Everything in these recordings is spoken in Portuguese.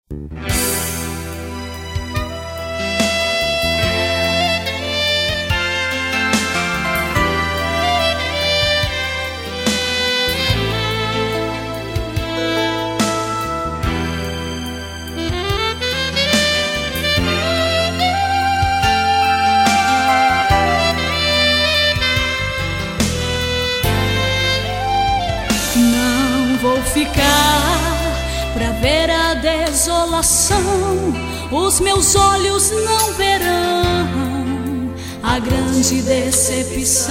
Vou ficar pra ver a desolação, os meus olhos não verão a grande decepção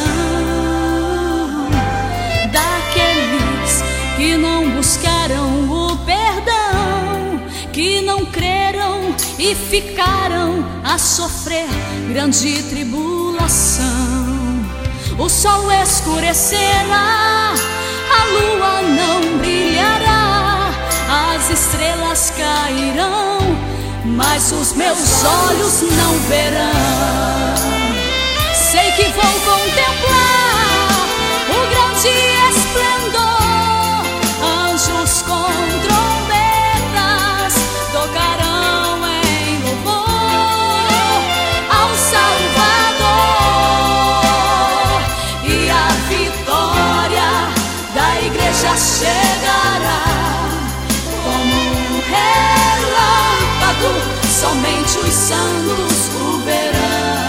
daqueles que não buscaram o perdão, que não creram e ficaram a sofrer grande tribulação. O sol escurecerá, a lua não brilhará, as estrelas cairão, mas os meus olhos não verão. Sei que vou contemplar o grande esplendor, anjos com trombetas tocarão em louvor ao Salvador, e a vitória da igreja chegará como um relâmpago, somente os santos o verão.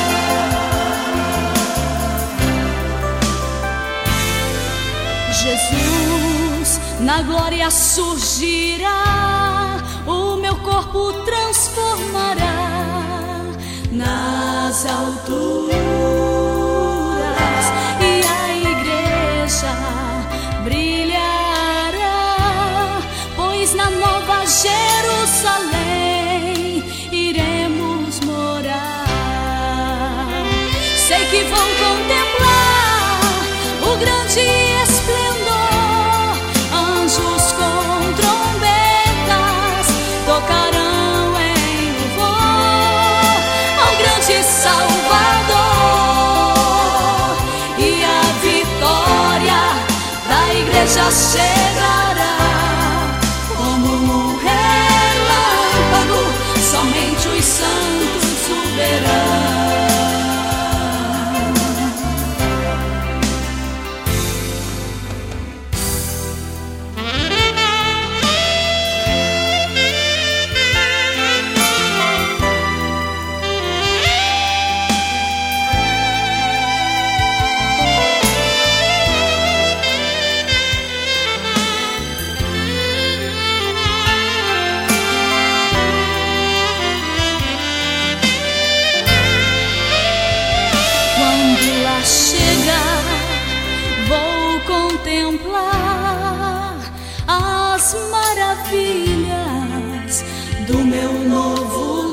Jesus na glória surgirá, o meu corpo transformará nas alturas, e a igreja brilhará, pois na nova Jerusalém iremos morar. Sei que vão contemplar o grande esplendor, anjos com trombetas tocarão em louvor ao grande Salvador, e a vitória da igreja chegará como um relâmpago, somente os santos o verão. Vou contemplar as maravilhas do meu novo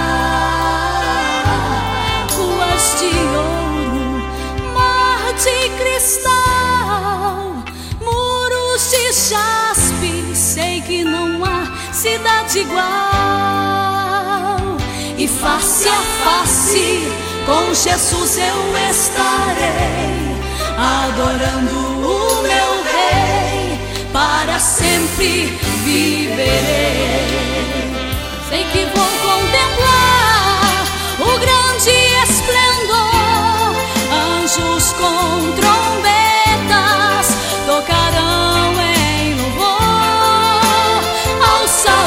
lar, ruas de ouro, mar de cristal, muros de jaspe. Sei que não há cidade igual, e face a face com Jesus eu estarei, adorando o meu Rei, para sempre viverei. Sei que vou contemplar o grande esplendor, anjos com trombetas tocarão em louvor ao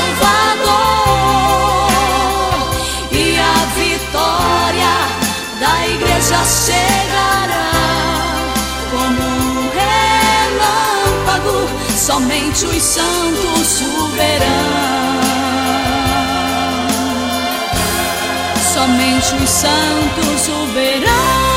Salvador, e a vitória da igreja chegará como um relâmpago, somente os santos o verão. Somente os santos o verão.